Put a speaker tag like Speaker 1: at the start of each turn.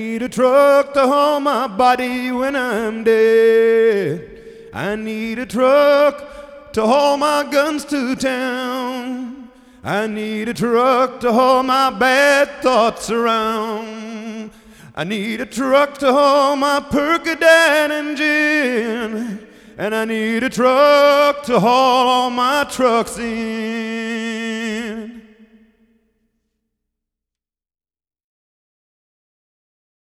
Speaker 1: Need a truck to haul my body when I'm dead. I need a truck to haul my guns to town. I need a truck to haul my bad thoughts around. I need a truck to haul my Percodan and gin. And I need a truck to haul all my trucks in.